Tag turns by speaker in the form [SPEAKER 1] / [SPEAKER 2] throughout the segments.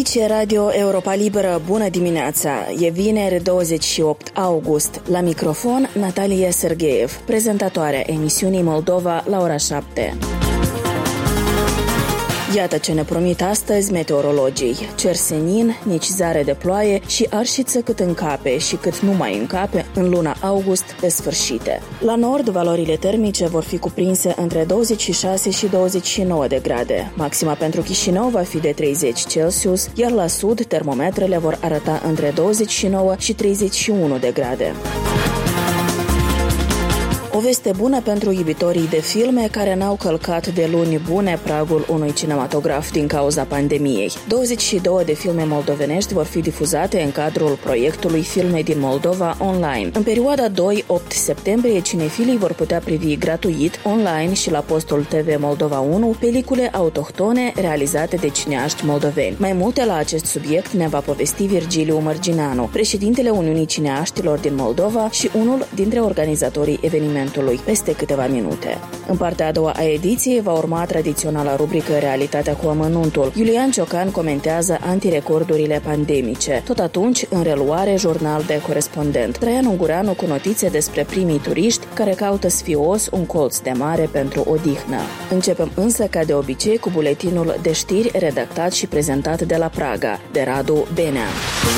[SPEAKER 1] Aici e Radio Europa Liberă, bună dimineața! E vineri 28 august. La microfon Natalia Sergeev, prezentatoarea emisiunii Moldova la ora 7. Iată ce ne promit astăzi meteorologii. Cer senin, nici zare de ploaie și arșiță cât încape și cât nu mai încape în luna august pe sfârșite. La nord, valorile termice vor fi cuprinse între 26 și 29 de grade. Maxima pentru Chișinău va fi de 30 Celsius, iar la sud termometrele vor arăta între 29 și 31 de grade. O veste bună pentru iubitorii de filme care n-au călcat de luni bune pragul unui cinematograf din cauza pandemiei. 22 de filme moldovenești vor fi difuzate în cadrul proiectului Filme din Moldova online. În perioada 2-8 septembrie, cinefilii vor putea privi gratuit online și la postul TV Moldova 1 pelicule autohtone realizate de cineaști moldoveni. Mai multe la acest subiect ne va povesti Virgiliu Mărgineanu, președintele Uniunii Cineaștilor din Moldova și unul dintre organizatorii evenimentului, peste câteva minute. În partea a doua a ediției va urma tradiționala rubrică Realitatea cu amănuntul. Iulian Ciocan comentează antirecordurile pandemice. Tot atunci, în reluare, jurnal de corespondent. Traian Ungureanu cu notițe despre primii turiști care caută sfios un colț de mare pentru odihnă. Începem însă, ca de obicei, cu buletinul de știri redactat și prezentat de la Praga, de Radu Benea.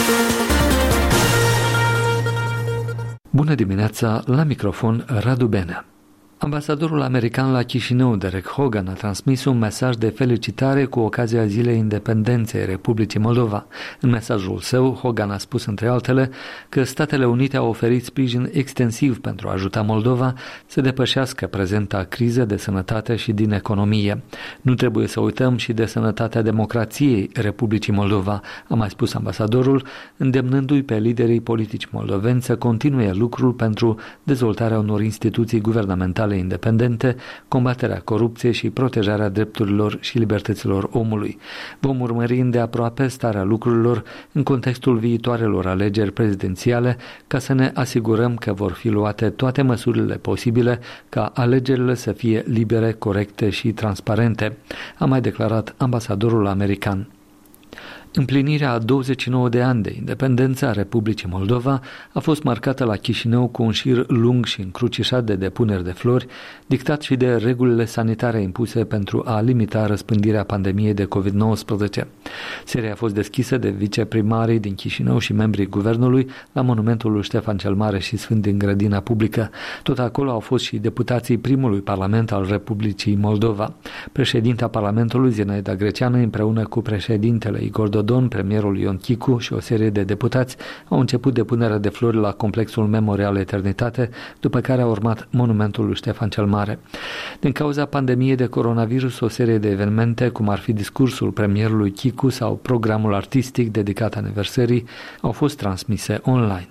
[SPEAKER 2] Bună dimineața, la microfon Radu Benea. Ambasadorul american la Chișinău, Derek Hogan, a transmis un mesaj de felicitare cu ocazia Zilei Independenței Republicii Moldova. În mesajul său, Hogan a spus, între altele, că Statele Unite au oferit sprijin extensiv pentru a ajuta Moldova să depășească prezenta criză de sănătate și din economie. Nu trebuie să uităm și de sănătatea democrației Republicii Moldova, a mai spus ambasadorul, îndemnându-i pe liderii politici moldoveni să continue lucrul pentru dezvoltarea unor instituții guvernamentale independente, combaterea corupției și protejarea drepturilor și libertăților omului. Vom urmări îndeaproape starea lucrurilor în contextul viitoarelor alegeri prezidențiale ca să ne asigurăm că vor fi luate toate măsurile posibile ca alegerile să fie libere, corecte și transparente, a mai declarat ambasadorul american. Împlinirea a 29 de ani de independență a Republicii Moldova a fost marcată la Chișinău cu un șir lung și încrucișat de depuneri de flori, dictat și de regulile sanitare impuse pentru a limita răspândirea pandemiei de COVID-19. Seria a fost deschisă de viceprimarii din Chișinău și membrii guvernului la monumentul lui Ștefan cel Mare și Sfânt din grădina publică. Tot acolo au fost și deputații primului parlament al Republicii Moldova. Președinta Parlamentului, Zinaida Greceană, împreună cu președintele Igor Dodon, premierul Ion Chicu și o serie de deputați au început depunerea de flori la complexul Memorial Eternitate, după care a urmat monumentul lui Ștefan cel Mare. Din cauza pandemiei de coronavirus, o serie de evenimente, cum ar fi discursul premierului Chicu sau programul artistic dedicat aniversării, au fost transmise online.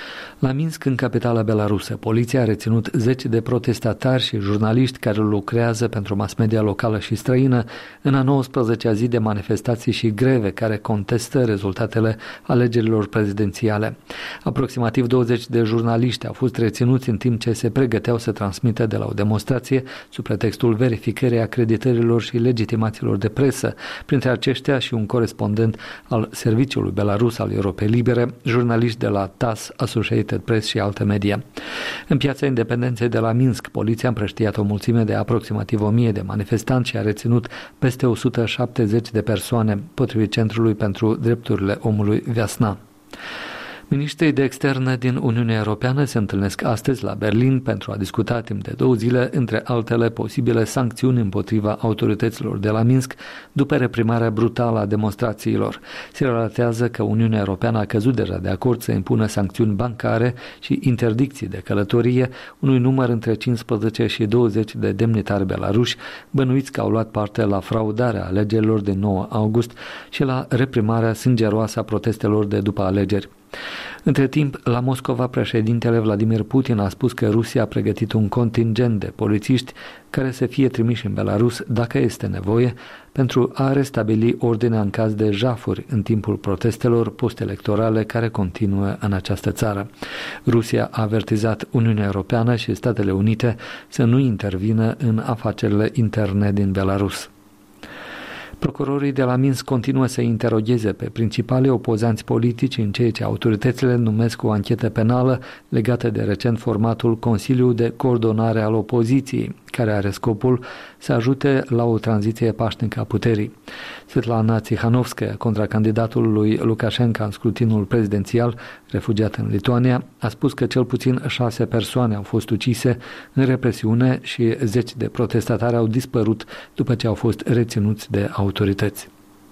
[SPEAKER 2] La Minsk, în capitala belarusă, poliția a reținut 10 de protestatari și jurnaliști care lucrează pentru mass media locală și străină în a 19-a zi de manifestații și greve care contestă rezultatele alegerilor prezidențiale. Aproximativ 20 de jurnaliști au fost reținuți în timp ce se pregăteau să transmită de la o demonstrație sub pretextul verificării acreditărilor și legitimațiilor de presă, printre aceștia și un corespondent al Serviciului Belarus al Europei Libere, jurnaliști de la TASS, Associated Press și alte media. În Piața Independenței de la Minsk, poliția a împrăștiat o mulțime de aproximativ 1000 de manifestanți și a reținut peste 170 de persoane, potrivit Centrului pentru Drepturile Omului Viasna. Ministrii de externe din Uniunea Europeană se întâlnesc astăzi la Berlin pentru a discuta timp de 2 zile, între altele, posibile sancțiuni împotriva autorităților de la Minsk după reprimarea brutală a demonstrațiilor. Se relatează că Uniunea Europeană a căzut deja de acord să impună sancțiuni bancare și interdicții de călătorie unui număr între 15 și 20 de demnitari belaruși bănuiți că au luat parte la fraudarea alegerilor de 9 august și la reprimarea sângeroasă a protestelor de după alegeri. Între timp, la Moscova, președintele Vladimir Putin a spus că Rusia a pregătit un contingent de polițiști care să fie trimiși în Belarus, dacă este nevoie, pentru a restabili ordinea în caz de jafuri în timpul protestelor post-electorale care continuă în această țară. Rusia a avertizat Uniunea Europeană și Statele Unite să nu intervină în afacerile interne din Belarus. Procurorii de la Minsk continuă să interogheze pe principalii opozanți politici în ceea ce autoritățile numesc o anchetă penală legată de recent formatul Consiliu de Coordonare al Opoziției, care are scopul să ajute la o tranziție pașnică a puterii. Svetlana Tsikhanovskaya, contracandidatul lui Lukashenko în scrutinul prezidențial, refugiat în Lituania, a spus că cel puțin 6 persoane au fost ucise în represiune și 10 de protestatari au dispărut după ce au fost reținuți de autorități.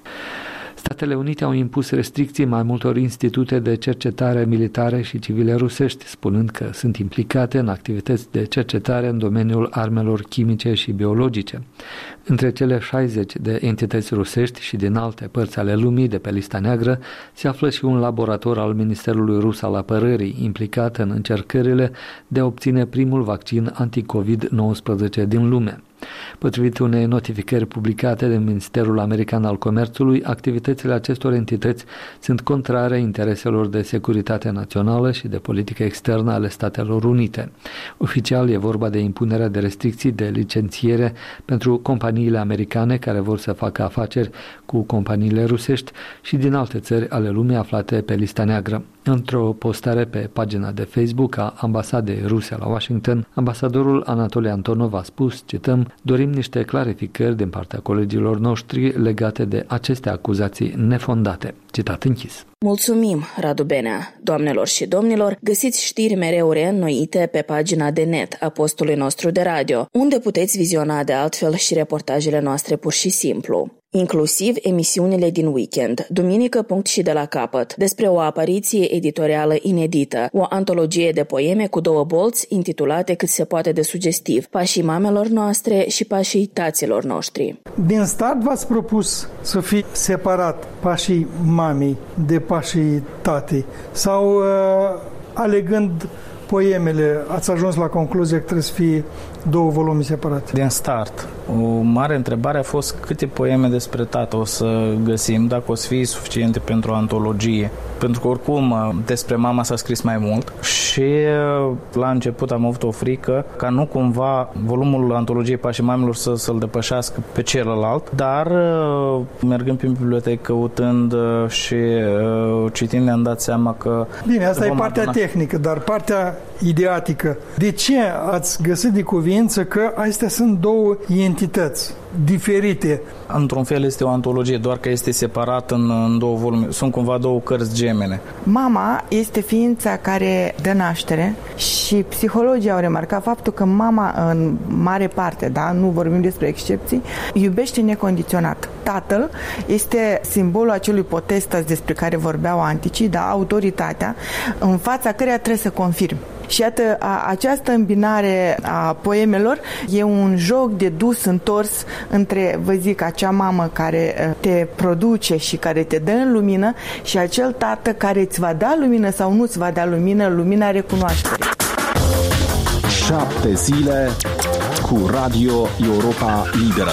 [SPEAKER 2] Statele Unite au impus restricții mai multor institute de cercetare militare și civile rusești, spunând că sunt implicate în activități de cercetare în domeniul armelor chimice și biologice. Între cele 60 de entități rusești și din alte părți ale lumii de pe lista neagră se află și un laborator al Ministerului Rus al Apărării, implicat în încercările de a obține primul vaccin anti-COVID-19 din lume. Potrivit unei notificări publicate de Ministerul American al Comerțului, activitățile acestor entități sunt contrare intereselor de securitate națională și de politică externă ale Statelor Unite. Oficial e vorba de impunerea de restricții de licențiere pentru companiile americane care vor să facă afaceri cu companiile rusești și din alte țări ale lumii aflate pe lista neagră. Într-o postare pe pagina de Facebook a ambasadei ruse la Washington, ambasadorul Anatoliy Antonov a spus, cităm, dorim niște clarificări din partea colegilor noștri legate de aceste acuzații nefondate. Citat închis.
[SPEAKER 1] Mulțumim, Radu Benea. Doamnelor și domnilor, găsiți știri mereu reînnoite pe pagina de net a postului nostru de radio, unde puteți viziona de altfel și reportajele noastre pur și simplu. Inclusiv emisiunile din weekend, duminică punct și de la capăt, despre o apariție editorială inedită, o antologie de poeme cu 2 bolți intitulate cât se poate de sugestiv, pașii mamelor noastre și pașii taților noștri.
[SPEAKER 3] Din start v-ați propus să fie separat pașii mamei de pașii tatei sau alegând poemele ați ajuns la concluzia că trebuie să fie 2 volume separate?
[SPEAKER 4] Din start, o mare întrebare a fost câte poeme despre tată o să găsim, dacă o să fie suficiente pentru o antologie. Pentru că oricum despre mama s-a scris mai mult și la început am avut o frică ca nu cumva volumul antologiei Pașii Mamelor să-l depășească pe celălalt, dar mergând prin bibliotecă, căutând și citind, ne-am dat seama că...
[SPEAKER 3] Bine, asta e partea tehnică, dar partea ideatică. De ce ați găsit de cuvință că astea sunt 2 entități diferite?
[SPEAKER 4] Într-un fel este o antologie, doar că este separat în 2 volume. Sunt cumva 2 cărți gemene.
[SPEAKER 5] Mama este ființa care dă naștere și psihologii au remarcat faptul că mama, în mare parte, da, nu vorbim despre excepții, iubește necondiționat. Tatăl este simbolul acelui potestas despre care vorbeau anticii, da, autoritatea, în fața căreia trebuie să confirmi. Și iată, această îmbinare a poemelor e un joc de dus-întors între, vă zic, acea mamă care te produce și care te dă în lumină și acel tată care îți va da lumină sau nu îți va da lumină, lumina recunoașterii.
[SPEAKER 6] 7 zile cu Radio Europa Liberă.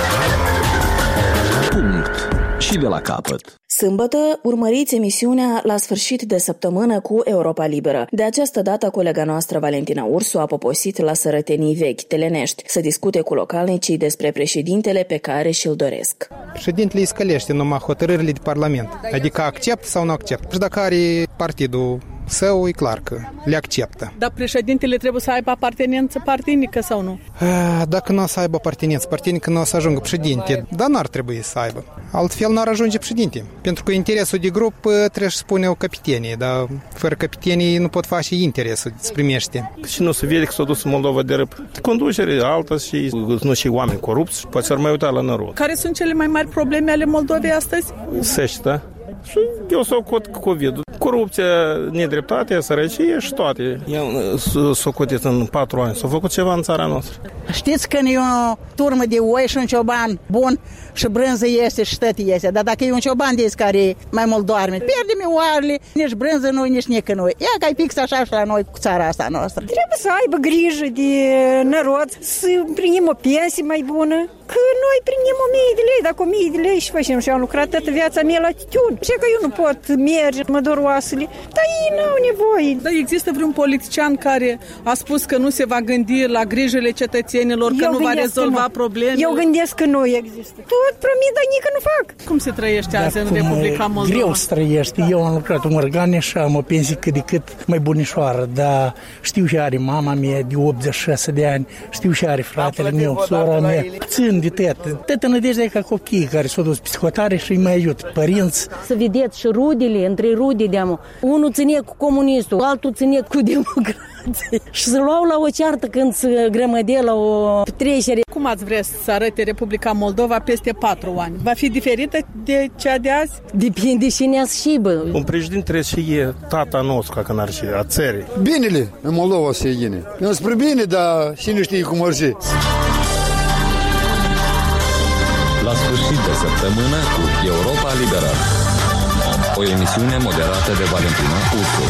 [SPEAKER 6] Punct. Și de la capăt.
[SPEAKER 1] Sâmbătă urmăriți emisiunea La sfârșit de săptămână cu Europa Liberă. De această dată, colega noastră Valentina Ursu a poposit la sărătenii vechi, telenești, să discute cu localnicii despre președintele pe care și-l doresc.
[SPEAKER 7] Președintele îi scălește numai hotărârile de Parlament, adică acceptă sau nu acceptă. Și dacă are partidul său, e clar că le acceptă.
[SPEAKER 8] Dar președintele trebuie să aibă apartenență partinică sau nu?
[SPEAKER 7] Dacă nu o să aibă apartenență partinică, nu o să ajungă președinte, dar n-ar trebui să aibă. Altfel n-ar ajunge președinte. Pentru că interesul de grup trebuie să spune o capitenie, dar fără capitenie nu pot face interesul, îți primește.
[SPEAKER 9] Și nu se vede că s-a dus în Moldova de răp. Conducere altă și nu și oameni corupți, poate s-ar mai uita la nărod.
[SPEAKER 8] Care sunt cele mai mari probleme ale Moldovei astăzi?
[SPEAKER 9] Seștă. Și eu socot COVID. Corupția, nedreptatea, sărăcie și toate. Eu socotit în 4 ani. S-a făcut ceva în țara noastră.
[SPEAKER 10] Știți când e o turmă de oi și un cioban bun și brânză este și tăti este. Dar dacă e un cioban de care mai mult doarme, pierdem oarele, nici brânză nu, nici nică nu. Ia că ai pix așa și la noi cu țara asta noastră.
[SPEAKER 11] Trebuie să aibă grijă de narod, să primim o pensie mai bună. Că noi primim 1000 de lei, dacă 1000 de lei și facem și am lucrat toată viața mea la titiuni. Și că eu nu pot merge, mă dor oasă casele, dar ei n-au nevoie.
[SPEAKER 8] Dar există vreun politician care a spus că nu se va gândi la grijile cetățenilor, că nu va rezolva probleme?
[SPEAKER 11] Eu gândesc că nu există. Tot promit, dar nici nu fac.
[SPEAKER 8] Cum se trăiește azi în Republica Moldova?
[SPEAKER 12] Greu să trăiești. Eu am lucrat în organe și am o pensie cât de cât mai bunișoară, dar știu și are mama mea de 86 de ani, știu și are fratele meu, sora mea. Țin de tătă. Tătă nădejdea ca copiii care s-au dus psihotare și îi mai ajută părinți.
[SPEAKER 13] Să vedeți și rudele, între rude de-amu. Unul ține cu comunistul, altul ține cu democrații. Și să luau la o ceartă când se grămădea la o trecere.
[SPEAKER 8] Cum ați vrea să arate Republica Moldova peste 4 ani? Va fi diferită de cea de azi?
[SPEAKER 13] Depinde și ne schimbă.
[SPEAKER 9] Un președinte trebuie să e tata nostru, ca n-ar fi, a țării.
[SPEAKER 14] Binele în Moldova să e bine. Nu spre bine, dar cine știe cum ar fi.
[SPEAKER 15] La sfârșit de săptămână cu Europa Liberă. O emisiune moderată de Valentina Ursu.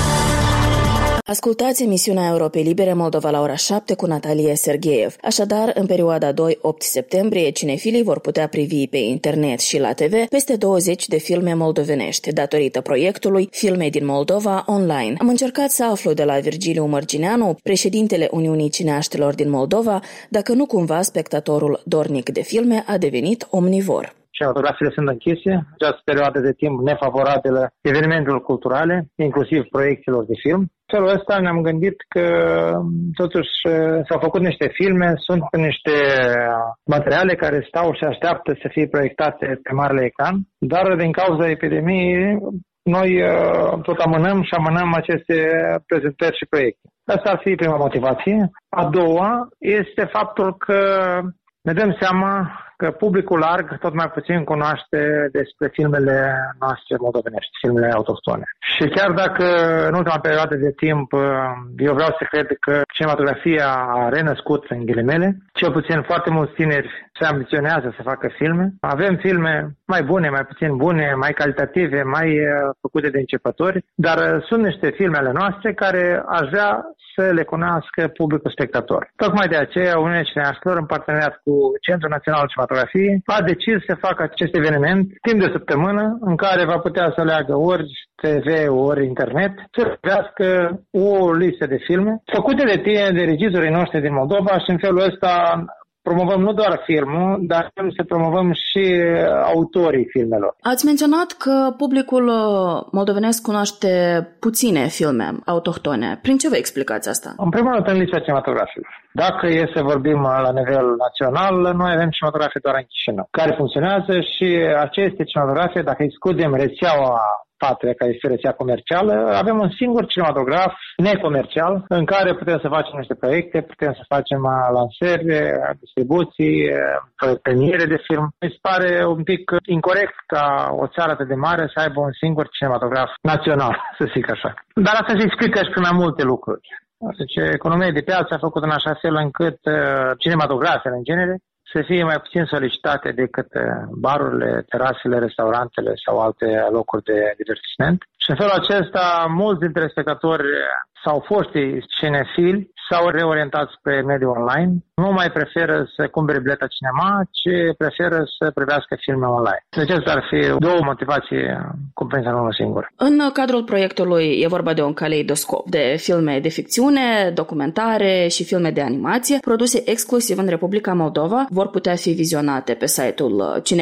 [SPEAKER 1] Ascultați emisiunea Europei Libere Moldova la ora 7 cu Natalie Sergeev. Așadar, în perioada 2-8 septembrie, cinefilii vor putea privi pe internet și la TV peste 20 de filme moldovenești, datorită proiectului Filme din Moldova Online. Am încercat să aflu de la Virgiliu Mărgineanu, președintele Uniunii Cineaștilor din Moldova, dacă nu cumva spectatorul dornic de filme a devenit omnivor.
[SPEAKER 16] Cinematografiile sunt închise, această perioadă de timp nefavorabilă evenimentelor culturale, inclusiv proiecțiilor de film. În felul ăsta ne-am gândit că totuși s-au făcut niște filme, sunt niște materiale care stau și așteaptă să fie proiectate pe marele ecran, dar din cauza epidemiei noi tot amânăm aceste prezentări și proiecte. Asta ar fi prima motivație. A doua este faptul că ne dăm seama că publicul larg tot mai puțin cunoaște despre filmele noastre moldovenești, filmele autohtone. Și chiar dacă în ultima perioadă de timp eu vreau să cred că cinematografia a renăscut, în ghilimele, cel puțin foarte mulți tineri se ambiționează să facă filme. Avem filme mai bune, mai puțin bune, mai calitative, mai făcute de începători, dar sunt niște filme ale noastre care aș vrea să le cunoască publicul spectator. Tocmai de aceea Uniunea Cineaștilor, în parteneriat cu Centrul Național de Cinematografie, a decis să facă acest eveniment timp de o săptămână în care va putea să aleagă ori TV, ori internet, să privească o listă de filme făcute de tineri, de regizorii noștri din Moldova și în felul ăsta promovăm nu doar filmul, dar să promovăm și autorii filmelor.
[SPEAKER 1] Ați menționat că publicul moldovenesc cunoaște puține filme autohtone. Prin ce vă explicați asta?
[SPEAKER 16] În primul rând, în lista cinematografilor. Dacă e să vorbim la nivel național, noi avem cinematografie doar în Chișinău, care funcționează și aceste cinematografie, dacă excludem rețeaua Patria, care este rețea comercială, avem un singur cinematograf necomercial în care putem să facem niște proiecte, putem să facem lansări, distribuții, premiere de film. Mi se pare un pic incorect ca o țară atât de mare să aibă un singur cinematograf național, să zic așa. Dar asta se explică și prin mai multe lucruri. Deci economia de piață a făcut în așa fel încât cinematografele în genere să fie mai puțin solicitate decât barurile, terasele, restaurantele sau alte locuri de divertisment. Și în felul acesta, mulți dintre spectatori sau foștii cinefili s-au reorientat spre mediul online. Nu mai preferă să cumpere bileta cinema, ci preferă să privească filme online. Deci acestea ar fi două motivații cuprinse în unul singur.
[SPEAKER 1] În cadrul proiectului e vorba de un caleidoscop de filme de ficțiune, documentare și filme de animație produse exclusiv în Republica Moldova. Vor putea fi vizionate pe site-ul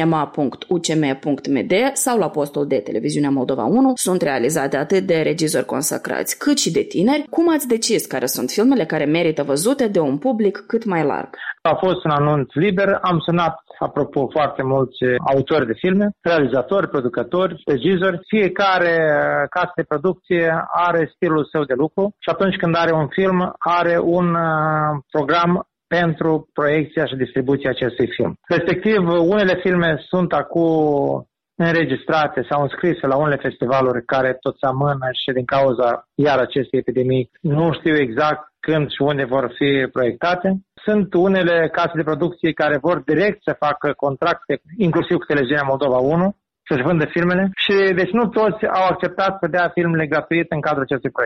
[SPEAKER 1] cinema.ucm.md sau la postul de Televiziunea Moldova 1. Sunt realizate atât de regizori consacrați cât și de tineri. Cum ați decis care sunt filmele care merită văzute de un public cât mai larg?
[SPEAKER 16] A fost un anunț liber, am sunat, apropo, foarte mulți autori de filme, realizatori, producători, regizori. Fiecare casă de producție are stilul său de lucru și atunci când are un film, are un program pentru proiecția și distribuția acestui film. Respectiv, unele filme sunt acum înregistrate sau înscrise la unele festivaluri care tot se amână și din cauza iar acestei epidemii nu știu exact când și unde vor fi proiectate. Sunt unele case de producție care vor direct să facă contracte, inclusiv cu Televiziunea Moldova 1, să-și vândă filmele și deci nu toți au acceptat să dea filmele gratuit în cadrul acestui proiect.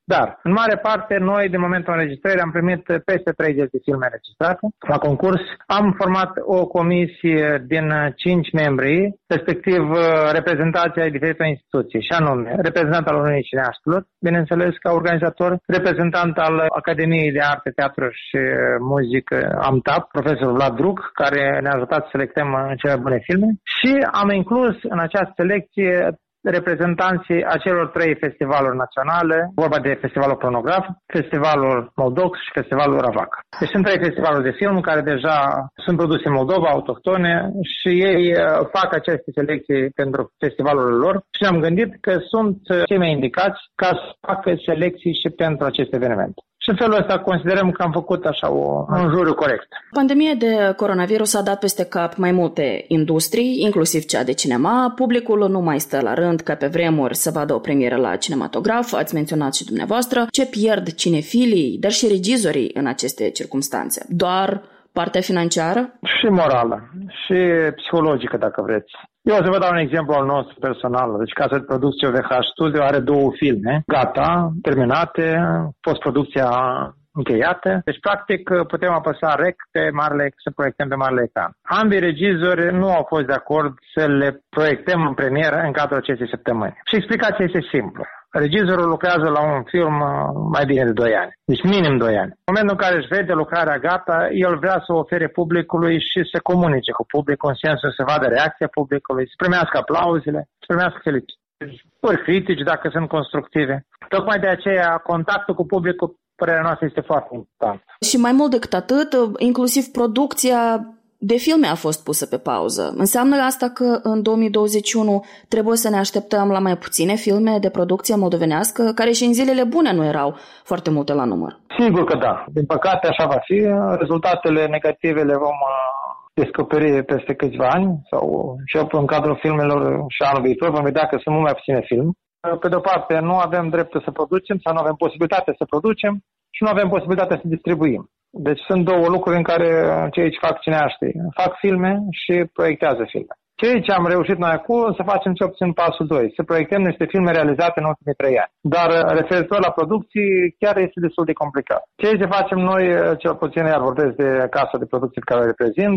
[SPEAKER 16] Dar, în mare parte, noi, din momentul înregistrării, am primit peste 30 de filme înregistrate la concurs. Am format o comisie din 5 membri, respectiv reprezentația ai diferite instituții, și anume reprezentant al Uniunii Cineaștilor, bineînțeles ca organizator, reprezentant al Academiei de Arte, Teatru și Muzică AMTAP, profesorul Vlad Drug, care ne-a ajutat să selectăm cele mai bune filme, și am inclus în această selecție reprezentanții acelor 3 festivaluri naționale, vorba de Festivalul Cronograf, Festivalul Moldox și Festivalul Ravac. Deci sunt 3 festivaluri de film care deja sunt produse în Moldova, autohtone, și ei fac aceste selecții pentru festivalurile lor și ne-am gândit că sunt cei mai indicați ca să facă selecții și pentru aceste evenimente. Și în felul ăsta considerăm că am făcut așa un juriu corect.
[SPEAKER 1] Pandemia de coronavirus a dat peste cap mai multe industrii, inclusiv cea de cinema. Publicul nu mai stă la rând ca pe vremuri să vadă o premieră la cinematograf, ați menționat și dumneavoastră. Ce pierd cinefilii, dar și regizorii în aceste circumstanțe? Doar partea financiară?
[SPEAKER 16] Și morală, și psihologică, dacă vreți. Eu o să vă dau un exemplu al nostru personal. Deci casa de producție OVH Studio are 2 filme, gata, terminate, postproducția încheiată. Deci, practic, putem apăsa rec pe să proiectăm pe marele ecran. Ambii regizori nu au fost de acord să le proiectăm în premieră în cadrul acestei săptămâni. Și explicația este simplă. Regizorul lucrează la un film mai bine de 2 ani. Deci minim 2 ani. În momentul în care își vede lucrarea gata, el vrea să o ofere publicului și să comunice cu publicul, în sensul să vadă reacția publicului, să primească aplauzele, să primească felicitări, ori critici dacă sunt constructive. Tocmai de aceea, contactul cu publicul, părerea noastră, este foarte important.
[SPEAKER 1] Și mai mult decât atât, inclusiv producția de filme a fost pusă pe pauză. Înseamnă asta că în 2021 trebuie să ne așteptăm la mai puține filme de producție moldovenească, care și în zilele bune nu erau foarte multe la număr?
[SPEAKER 16] Sigur că da. Din păcate așa va fi. Rezultatele negative le vom descoperi peste câțiva ani sau și în cadrul filmelor și anul viitor. Vom vedea că sunt mult mai puține filme. Pe de o parte, nu avem dreptul să producem sau nu avem posibilitatea să producem și nu avem posibilitatea să distribuim. Deci sunt 2 lucruri în care cei ce fac cineaștii fac filme și proiectează filme. Cei ce am reușit noi acum să facem ce obțin pasul 2, să proiectăm niște filme realizate în ultimii 3 ani. Dar referitor la producții, chiar este destul de complicat. Ceea ce facem noi, cel puțin iar vorbesc de casa de producție pe care o reprezint,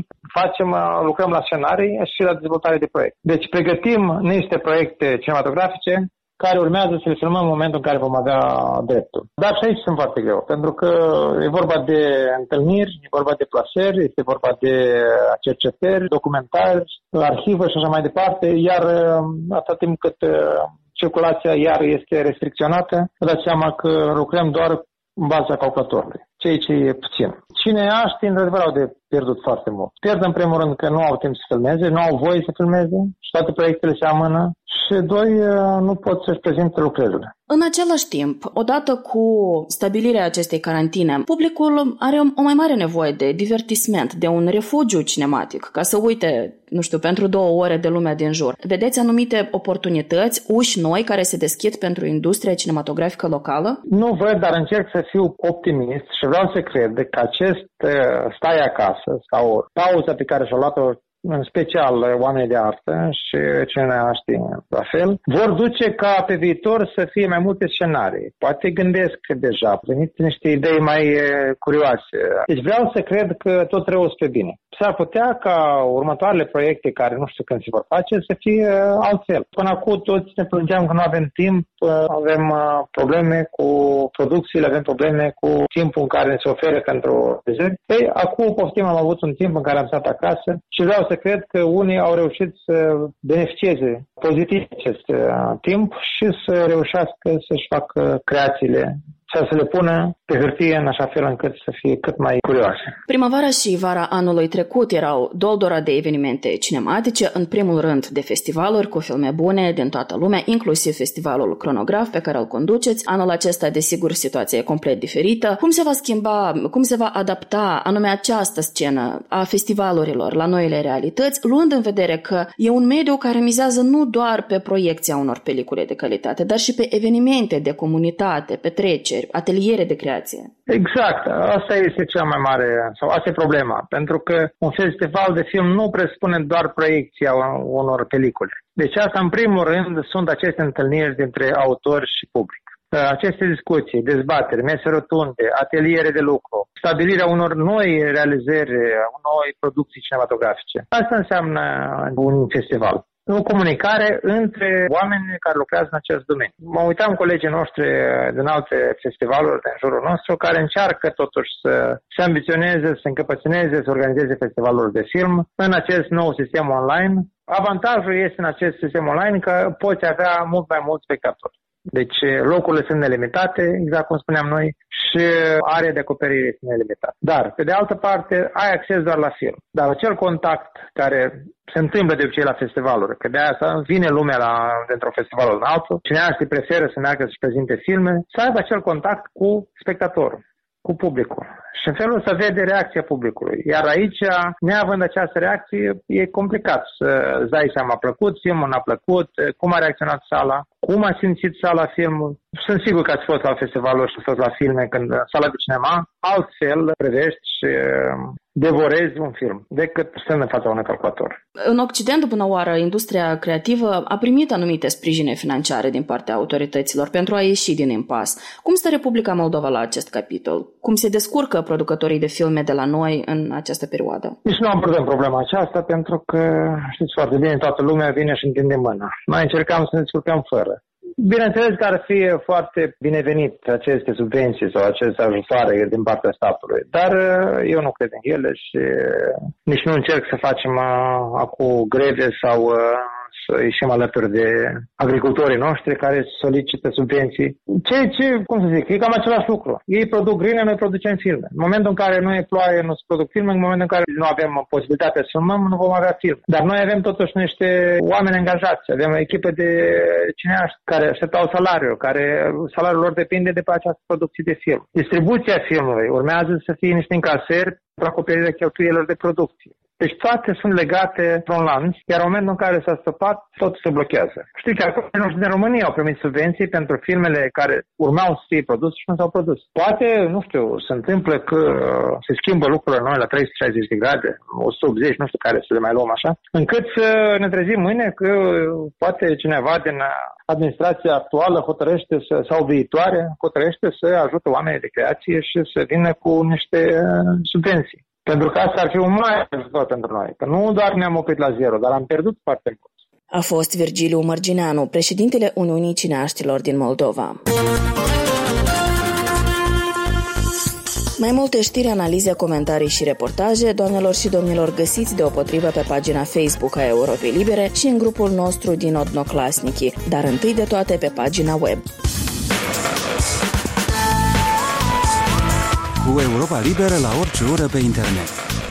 [SPEAKER 16] lucrăm la scenarii și la dezvoltare de proiecte. Deci pregătim niște proiecte cinematografice care urmează să le filmăm în momentul în care vom avea dreptul. Dar și aici sunt foarte greu, pentru că e vorba de întâlniri, e vorba de plasări, este vorba de cercetări, documentari, arhivă și așa mai departe, iar atât timp cât circulația iar este restricționată, vă dați seama că lucrăm doar în baza calculatorului, ceea ce e puțin. Cineaștii, într-adevăr, au de pierdut foarte mult. Pierd în primul rând că nu au timp să filmeze, nu au voie să filmeze și toate proiectele se amână și 2, nu pot să-și prezinte lucrările.
[SPEAKER 1] În același timp, odată cu stabilirea acestei carantine, publicul are o mai mare nevoie de divertisment, de un refugiu cinematic, ca să uite, pentru 2 ore de lumea din jur. Vedeți anumite oportunități, uși noi care se deschid pentru industria cinematografică locală?
[SPEAKER 16] Nu văd, dar încerc să fiu optimist și vreau să cred că acest stai acasă sau pauza pe care și-a luat-o în special oamenii de artă și cineaștii la fel, vor duce ca pe viitor să fie mai multe scenarii. Poate gândesc deja, primiți niște idei mai curioase. Deci vreau să cred că tot rău spre bine. S-ar putea ca următoarele proiecte, care nu știu când se vor face, să fie altfel. Până acum toți ne plângeam că nu avem timp, avem probleme cu producțiile, avem probleme cu timpul în care ne se oferă pentru dezeri. Ei, acum poftim, am avut un timp în care am stat acasă și vreau să cred că unii au reușit să beneficieze pozitiv acest timp și să reușească să-și facă creațiile sau să le pună pe hârtie în așa fel încât să fie cât mai curioase.
[SPEAKER 1] Primăvara și vara anului trecut erau doldora de evenimente cinematice, în primul rând de festivaluri cu filme bune din toată lumea, inclusiv festivalul Cronograf pe care îl conduceți. Anul acesta, desigur, situația e complet diferită. Cum se va schimba, cum se va adapta anume această scenă a festivalurilor la noile realități, luând în vedere că e un mediu care mizează nu doar pe proiecția unor pelicule de calitate, dar și pe evenimente de comunitate, petreceri, ateliere de creație.
[SPEAKER 16] Exact, asta este cea mai mare, sau asta e problema, pentru că un festival de film nu presupune doar proiecția unor pelicule. Deci asta, în primul rând, sunt aceste întâlniri dintre autori și public. aceste discuții, dezbateri, mese rotunde, ateliere de lucru, stabilirea unor noi realizări, noi producții cinematografice. Asta înseamnă un festival. O comunicare între oameni care lucrează în acest domeniu. Mă uitam colegii noștri din alte festivaluri din jurul nostru care încearcă totuși să se ambiționeze, să se încăpățâneze, să organizeze festivaluri de film în acest nou sistem online. Avantajul este în acest sistem online că poți avea mult mai mulți spectatori. Deci locurile sunt nelimitate, exact cum spuneam noi, și area de acoperire este nelimitată. Dar, pe de altă parte, ai acces doar la film. Dar acel contact care se întâmplă de obicei la festivaluri, că de asta vine lumea dintr-un festival în altul, cineaștii preferă să meargă să-și prezinte filme, să aibă acel contact cu spectatorul, cu publicul. Și în felul ăsta vede reacția publicului. Iar aici, neavând această reacție, e complicat să îți dai seama, a plăcut filmul, n-a plăcut, cum a reacționat sala, cum a simțit sala filmul. Sunt sigur că ați fost la festivaluri și ați fost la filme când sala de cinema, altfel privești și devorezi un film decât stând în fața unui calculator.
[SPEAKER 1] În Occident, până oară, industria creativă a primit anumite sprijine financiare din partea autorităților pentru a ieși din impas. Cum stă Republica Moldova la acest capitol? Cum se descurcă producătorii de filme de la noi în această perioadă?
[SPEAKER 16] Nici nu abordăm problema aceasta pentru că, știți foarte bine, toată lumea vine și întinde mâna. Noi încercăm să ne descurcăm fără. Bineînțeles că ar fi foarte binevenit aceste subvenții sau aceste ajutoare din partea statului, dar eu nu cred în ele și nici nu încerc să facem acum greve sau să ieșim alături de agricultorii noștri care solicită subvenții. Cum să zic, e cam același lucru. Ei produc grâne, noi producem filme. În momentul în care nu e ploaie, nu se produc filme, în momentul în care nu avem posibilitatea să filmăm, nu vom avea film. Dar noi avem totuși niște oameni angajați, avem o echipă de cineaști care așteptau salariul, care salariul lor depinde de pe această producție de film. Distribuția filmului urmează să fie niște încasări pentru acoperirea cheltuielilor de producție. Deci toate sunt legate într-un lanț, iar în momentul în care s-a stopat, tot se blochează. Știi că acolo din România au primit subvenții pentru filmele care urmau să fie produse și nu s-au produs. Poate, nu știu, se întâmplă că se schimbă lucrurile noi la 360 de grade, 180, nu știu care să le mai luăm așa, încât să ne trezim mâine că poate cineva din administrația actuală hotărăște sau viitoare hotărăște să ajute oamenii de creație și să vină cu niște subvenții. Pentru că asta ar fi un mare ajutor pentru noi. Că nu doar ne-am oprit la zero, dar am pierdut foarte mult.
[SPEAKER 1] A fost Virgiliu Mărgineanu, președintele Uniunii Cineaștilor din Moldova. Mai multe știri, analize, comentarii și reportaje, doamnelor și domnilor, găsiți deopotrivă pe pagina Facebook a Europei Libere și în grupul nostru din Odnoclasnici, dar întâi de toate pe pagina web.
[SPEAKER 17] Cu Europa Liberă la orice oră pe internet.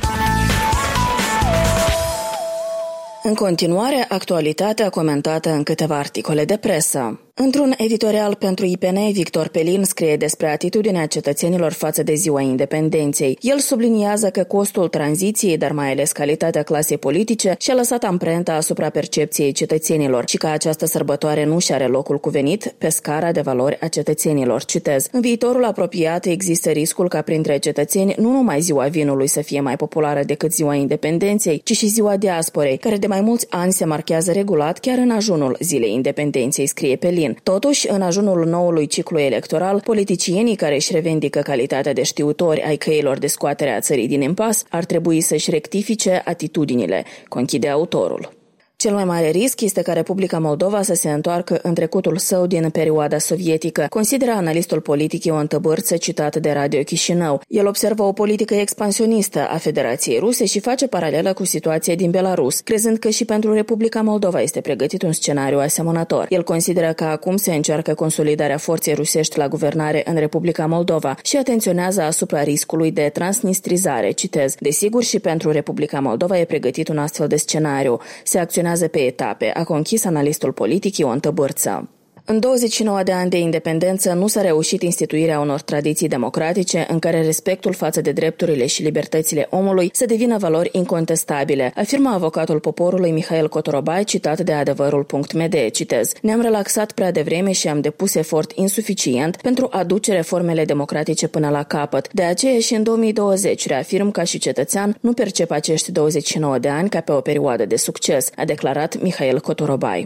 [SPEAKER 1] În continuare, actualitatea comentată în câteva articole de presă. Într-un editorial pentru IPN, Victor Pelin scrie despre atitudinea cetățenilor față de Ziua Independenței. El subliniază că costul tranziției, dar mai ales calitatea clasei politice, și-a lăsat amprenta asupra percepției cetățenilor și că această sărbătoare nu și are locul cuvenit pe scara de valori a cetățenilor. Citez: în viitorul apropiat există riscul ca printre cetățeni nu numai Ziua Vinului să fie mai populară decât Ziua Independenței, ci și Ziua Diasporei, care de mai mulți ani se marchează regulat chiar în ajunul Zilei Independenței, scrie Pelin. Totuși, în ajunul noului ciclu electoral, politicienii care își revendică calitatea de știutori ai căilor de scoatere a țării din impas ar trebui să-și rectifice atitudinile, conchide autorul. Cel mai mare risc este ca Republica Moldova să se întoarcă în trecutul său din perioada sovietică, consideră analistul politic Ion Tăbârță, citat de Radio Chișinău. El observă o politică expansionistă a Federației Ruse și face paralelă cu situația din Belarus, crezând că și pentru Republica Moldova este pregătit un scenariu asemănător. El consideră că acum se încearcă consolidarea forței rusești la guvernare în Republica Moldova și atenționează asupra riscului de transnistrizare. Citez: desigur, și pentru Republica Moldova e pregătit un astfel de scenariu. Se acționează pe etape, a conchis analistul politic Ion Tăbârță. În 29 de ani de independență nu s-a reușit instituirea unor tradiții democratice în care respectul față de drepturile și libertățile omului să devină valori incontestabile, afirmă avocatul poporului Mihail Cotorobai, citat de adevărul.md. Citez: ne-am relaxat prea devreme și am depus efort insuficient pentru a duce reformele democratice până la capăt. De aceea și în 2020, reafirm ca și cetățean, nu percep acești 29 de ani ca pe o perioadă de succes, a declarat Mihail Cotorobai.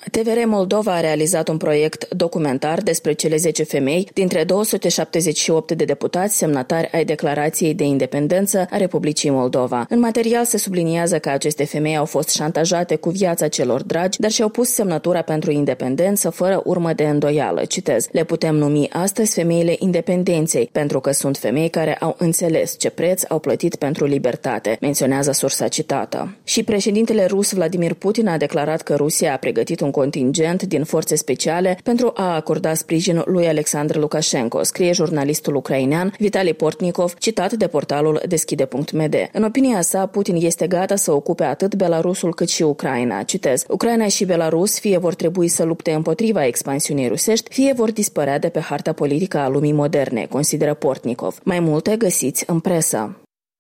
[SPEAKER 1] TVR Moldova a realizat un proiect documentar despre cele 10 femei dintre 278 de deputați semnatari ai Declarației de Independență a Republicii Moldova. În material se subliniază că aceste femei au fost șantajate cu viața celor dragi, dar și-au pus semnătura pentru independență fără urmă de îndoială. Citez: le putem numi astăzi femeile independenței, pentru că sunt femei care au înțeles ce preț au plătit pentru libertate, menționează sursa citată. Și președintele rus Vladimir Putin a declarat că Rusia a pregătit un contingent din forțe speciale pentru a acorda sprijin lui Alexandr Lukashenko, scrie jurnalistul ucrainean Vitali Portnikov, citat de portalul Deschide.md. În opinia sa, Putin este gata să ocupe atât Belarusul cât și Ucraina. Citez: Ucraina și Belarus fie vor trebui să lupte împotriva expansiunii rusești, fie vor dispărea de pe harta politică a lumii moderne, consideră Portnikov. Mai multe găsiți în presă.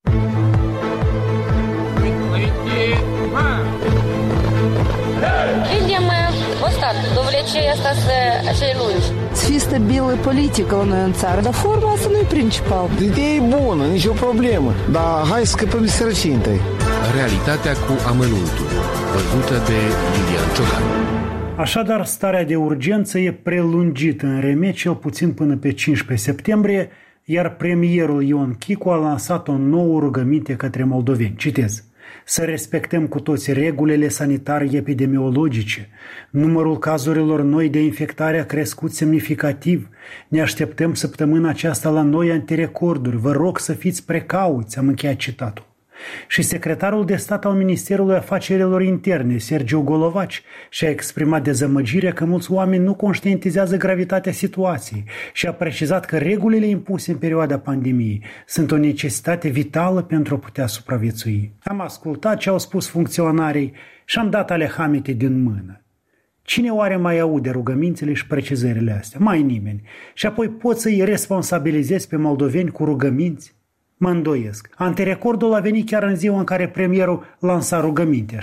[SPEAKER 18] Să fie stabilă politică la noi în țară, dar forma asta nu e principal.
[SPEAKER 19] Ideea e bună, nicio problemă, dar hai să scăpăm de sărăcie întâi.
[SPEAKER 20] Realitatea cu amănuntul, văzută de Lilian Ciocan.
[SPEAKER 21] Așadar, starea de urgență e prelungită în Remet cel puțin până pe 15 septembrie, iar premierul Ion Chicu a lansat o nouă rugăminte către moldoveni. Citez: să respectăm cu toți regulile sanitare epidemiologice. Numărul cazurilor noi de infectare a crescut semnificativ. Ne așteptăm săptămâna aceasta la noi antirecorduri. Vă rog să fiți precauți, am încheiat citatul. Și secretarul de stat al Ministerului Afacerilor Interne, Sergiu Golovaci, și-a exprimat dezamăgirea că mulți oameni nu conștientizează gravitatea situației și a precizat că regulile impuse în perioada pandemiei sunt o necesitate vitală pentru a putea supraviețui. Am ascultat ce au spus funcționarii și am dat alehamete din mână. Cine oare mai aude rugămințele și precizările astea? Mai nimeni. Și apoi pot să-i responsabilizezi pe moldoveni cu rugăminți? Mă îndoiesc. Antirecordul a venit chiar în ziua în care premierul lansa rugămintea,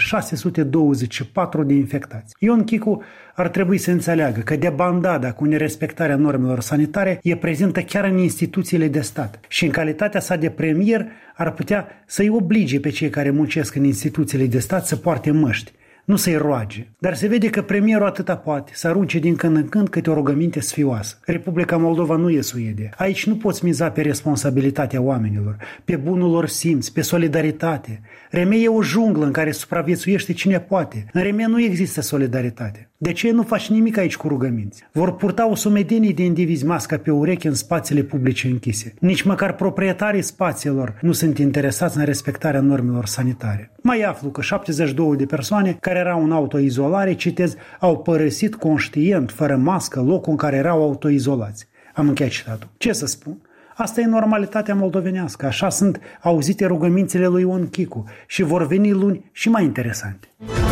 [SPEAKER 21] 624 de infectați. Ion Chicu ar trebui să înțeleagă că debandada cu nerespectarea normelor sanitare e prezentă chiar în instituțiile de stat și în calitatea sa de premier ar putea să-i oblige pe cei care muncesc în instituțiile de stat să poarte măști, nu să-i roage. Dar se vede că premierul atâta poate să arunce din când în când câte o rugăminte sfioasă. Republica Moldova nu e Suedia. Aici nu poți miza pe responsabilitatea oamenilor, pe bunul lor simț, pe solidaritate. Remet e o junglă în care supraviețuiește cine poate. În Remet nu există solidaritate. De ce nu faci nimic aici cu rugăminți? Vor purta o sumedenie de indivizi masca pe ureche în spațiile publice închise. Nici măcar proprietarii spațiilor nu sunt interesați în respectarea normelor sanitare. Mai aflu că 72 de persoane care erau în autoizolare, citez, au părăsit conștient, fără mască, locul în care erau autoizolați. Am încheiat citatul. Ce să spun? Asta e normalitatea moldovenească. Așa sunt auzite rugămințele lui Ion Chicu și vor veni luni și mai interesante.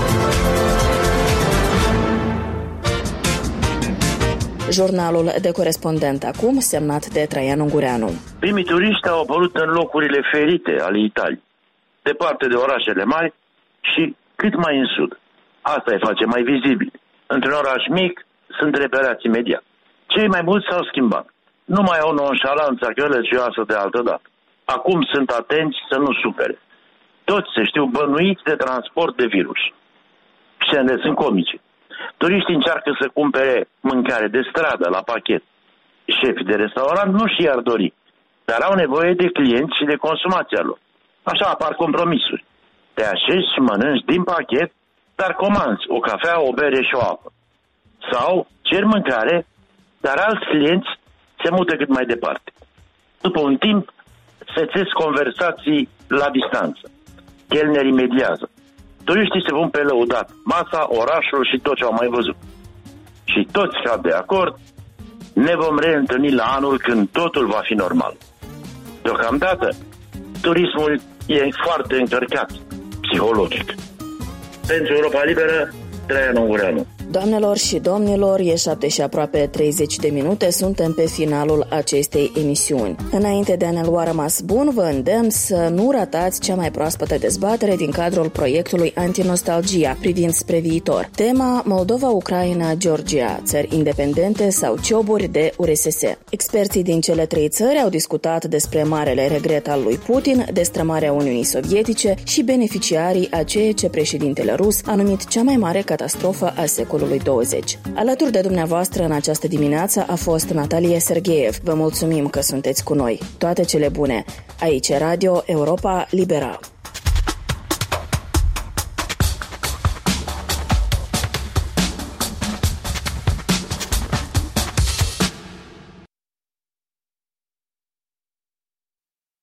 [SPEAKER 1] Jurnalul de corespondent acum, semnat de Traian Ungureanu.
[SPEAKER 22] Primii turiști au apărut în locurile ferite ale Italiei, departe de orașele mari și cât mai în sud. Asta îi face mai vizibil. Într-un oraș mic sunt reperați imediat. Cei mai mulți s-au schimbat. Nu mai au nonșalanța gălăgioasă de altă dată. Acum sunt atenți să nu supere. Toți se știu bănuiți de transport de virus. Scenele sunt comice. Turiștii încearcă să cumpere mâncare de stradă la pachet. Șefii de restaurant nu și-ar dori, dar au nevoie de clienți și de consumația lor. Așa apar compromisuri. Te așezi și mănânci din pachet, dar comanzi o cafea, o bere și o apă. Sau cer mâncare, dar alți clienți se mută cât mai departe. După un timp, se țes conversații la distanță. Chelnerii mediază. Turiștii se pun pe lăudat masa, orașul și tot ce au mai văzut. Și toți cad de acord, ne vom reîntâlni la anul când totul va fi normal. Deocamdată, turismul e foarte încărcat psihologic. Pentru Europa Liberă, Traian Ungureanu.
[SPEAKER 1] Doamnelor și domnilor, e 7 și aproape 30 de minute, suntem pe finalul acestei emisiuni. Înainte de a ne lua rămas bun, vă îndemn să nu ratați cea mai proaspătă dezbatere din cadrul proiectului Antinostalgia privind spre viitor. Tema Moldova, Ucraina, Georgia, țări independente sau cioburi de URSS. Experții din cele 3 țări au discutat despre marele regret al lui Putin, destrămarea Uniunii Sovietice și beneficiarii a ceea ce președintele rus a numit cea mai mare catastrofă a secolului secolului 20. Alături de dumneavoastră în această dimineață a fost Natalia Sergeev. Vă mulțumim că sunteți cu noi. Toate cele bune. Aici Radio Europa Liberă.